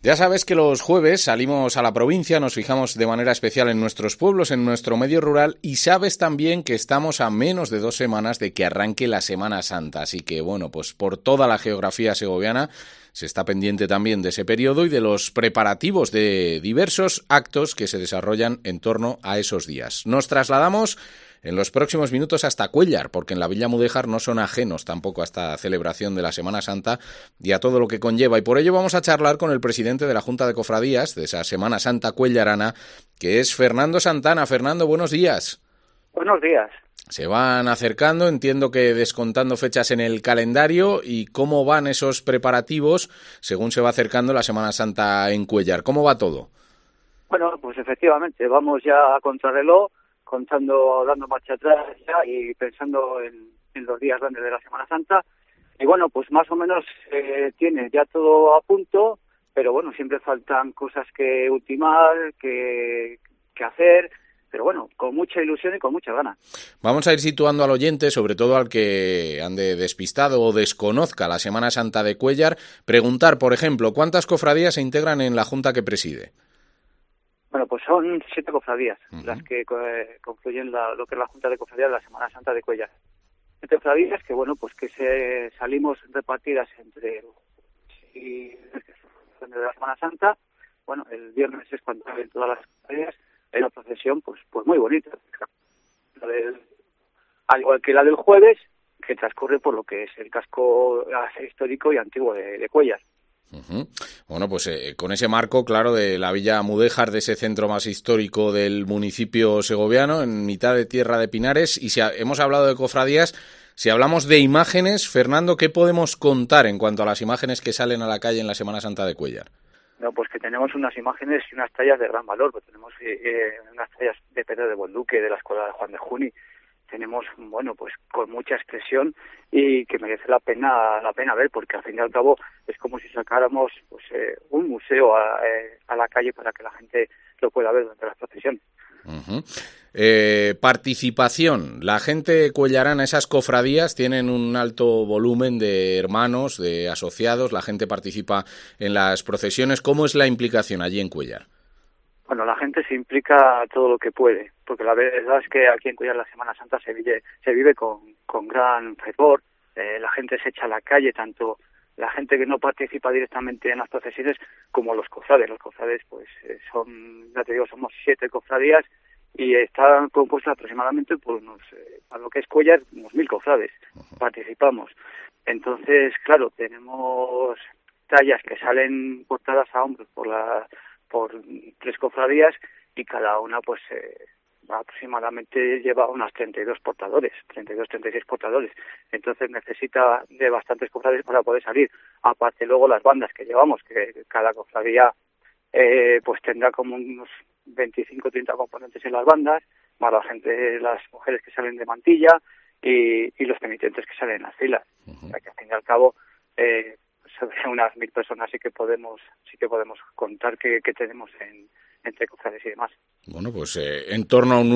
Ya sabes que los jueves salimos a la provincia, nos fijamos de manera especial en nuestros pueblos, en nuestro medio rural, y sabes también que estamos a menos de 2 semanas de que arranque la Semana Santa. Así que, bueno, pues por toda la geografía segoviana se está pendiente también de ese periodo y de los preparativos de diversos actos que se desarrollan en torno a esos días. Nos trasladamos en los próximos minutos hasta Cuéllar, porque en la Villa Mudéjar no son ajenos tampoco a esta celebración de la Semana Santa y a todo lo que conlleva. Y por ello vamos a charlar con el presidente de la Junta de Cofradías de esa Semana Santa cuellarana, que es Fernando Santana. Fernando, buenos días. Buenos días. Se van acercando, entiendo que descontando fechas en el calendario, y cómo van esos preparativos según se va acercando la Semana Santa en Cuéllar. ¿Cómo va todo? Bueno, pues efectivamente, vamos ya a contrarreloj, dando marcha atrás ya y pensando en los días grandes de la Semana Santa. Y bueno, pues más o menos tiene ya todo a punto, pero bueno, siempre faltan cosas que ultimar, que hacer, pero bueno, con mucha ilusión y con mucha ganas. Vamos a ir situando al oyente, sobre todo al que ande despistado o desconozca la Semana Santa de Cuéllar, preguntar, por ejemplo, ¿cuántas cofradías se integran en la Junta que preside? Bueno, pues son 7 cofradías las que confluyen lo que es la Junta de Cofradías de la Semana Santa de Cuéllar. 7 cofradías que, bueno, pues que salimos repartidas entre de la Semana Santa. Bueno, el viernes es cuando salen todas las cofradías en la procesión, pues muy bonita. Al igual que la del jueves, que transcurre por lo que es el casco histórico y antiguo de Cuéllar. Uh-huh. Bueno, pues con ese marco, claro, de la Villa Mudéjar, de ese centro más histórico del municipio segoviano, en mitad de tierra de pinares, y si hemos hablado de cofradías, si hablamos de imágenes, Fernando, ¿qué podemos contar en cuanto a las imágenes que salen a la calle en la Semana Santa de Cuéllar? No, pues que tenemos unas imágenes y unas tallas de gran valor, pues tenemos unas tallas de Pedro de Bonduque, de la Escuela de Juan de Juni. Tenemos, bueno, pues con mucha expresión y que merece la pena ver, porque al fin y al cabo es como si sacáramos pues un museo a la calle para que la gente lo pueda ver durante las procesiones. Uh-huh. Participación. La gente cuellarana, esas cofradías tienen un alto volumen de hermanos, de asociados, la gente participa en las procesiones. ¿Cómo es la implicación allí en Cuéllar? Bueno, la gente se implica todo lo que puede, porque la verdad es que aquí en Cuéllar la Semana Santa se vive con gran fervor. La gente se echa a la calle, tanto la gente que no participa directamente en las procesiones como los cofrades. Los cofrades, pues ya te digo, somos 7 cofradías y están compuestas aproximadamente por a lo que es Cuéllar, unos 1000 cofrades. Participamos. Entonces, claro, tenemos tallas que salen portadas a hombros por 3 cofradías y cada una pues aproximadamente lleva unas 36 portadores. Entonces necesita de bastantes cofrades para poder salir. Aparte luego las bandas que llevamos, que cada cofradía pues tendrá como unos 25 o 30 componentes en las bandas, más las mujeres que salen de mantilla y los penitentes que salen en las filas. O sea que al fin y al cabo sobre unas 1000 personas sí que podemos contar que tenemos entre cofrades y demás. Bueno, pues en torno a un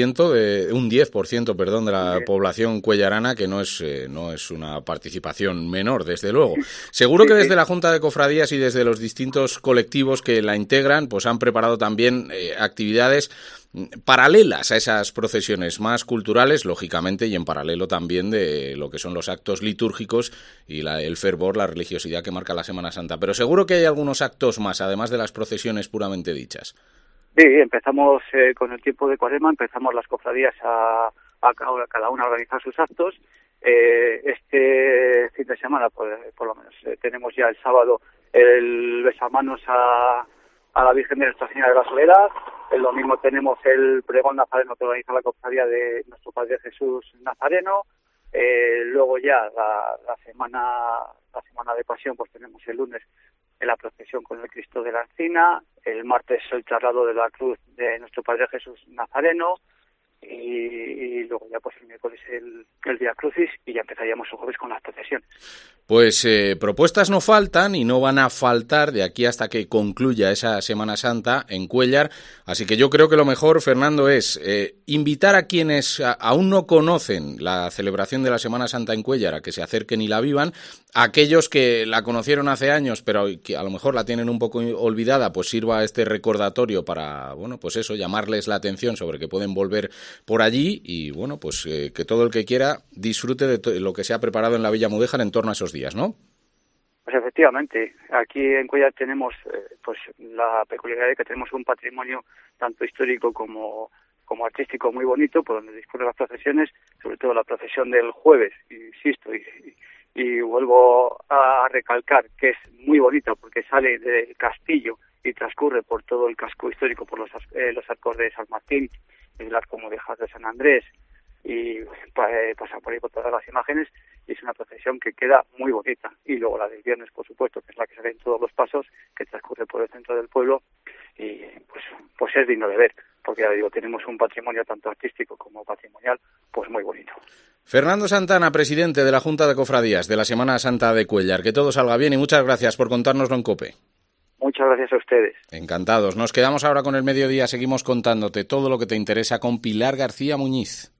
10%, perdón, de la población cuellarana, que no es una participación menor, desde luego. Seguro que desde la Junta de Cofradías y desde los distintos colectivos que la integran, pues han preparado también actividades paralelas a esas procesiones, más culturales, lógicamente, y en paralelo también de lo que son los actos litúrgicos y el fervor, la religiosidad que marca la Semana Santa. Pero seguro que hay algunos actos más, además de las procesiones puramente dichas. Sí, empezamos con el tiempo de Cuaresma, empezamos las cofradías a cada una a organizar sus actos. Este fin de semana, por lo menos, tenemos ya el sábado el besamanos a la Virgen de Nuestra Señora de la Soledad. El domingo tenemos el pregón nazareno que organiza la cofradía de Nuestro Padre Jesús Nazareno. Luego ya la semana de Pasión, pues tenemos el lunes en la procesión con el Cristo de la Encina, el martes el traslado de la cruz de Nuestro Padre Jesús Nazareno, y luego ya pues el miércoles el Vía Crucis, y ya empezaríamos el jueves con las procesiones. Pues propuestas no faltan y no van a faltar de aquí hasta que concluya esa Semana Santa en Cuéllar, así que yo creo que lo mejor, Fernando, es invitar a quienes aún no conocen la celebración de la Semana Santa en Cuéllar a que se acerquen y la vivan, aquellos que la conocieron hace años, pero que a lo mejor la tienen un poco olvidada, pues sirva este recordatorio para, bueno, pues eso, llamarles la atención sobre que pueden volver por allí y, bueno, pues que todo el que quiera disfrute de lo que se ha preparado en la Villa Mudéjar en torno a esos días, ¿no? Pues efectivamente, aquí en Cuéllar tenemos pues la peculiaridad de que tenemos un patrimonio tanto histórico como artístico muy bonito, por donde discurren las procesiones, sobre todo la procesión del jueves, insisto, y vuelvo a recalcar que es muy bonita porque sale del castillo y transcurre por todo el casco histórico, por los arcos de San Martín, el arco mudéjar de San Andrés, y pasa por ahí por todas las imágenes, y es una procesión que queda muy bonita. Y luego la del viernes, por supuesto, que es la que se ve en todos los pasos, que transcurre por el centro del pueblo, y pues es digno de ver, porque ya digo, tenemos un patrimonio tanto artístico como patrimonial, pues muy bonito. Fernando Santana, presidente de la Junta de Cofradías de la Semana Santa de Cuéllar, que todo salga bien y muchas gracias por contárnoslo en COPE. Muchas gracias a ustedes. Encantados. Nos quedamos ahora con el mediodía, seguimos contándote todo lo que te interesa con Pilar García Muñiz.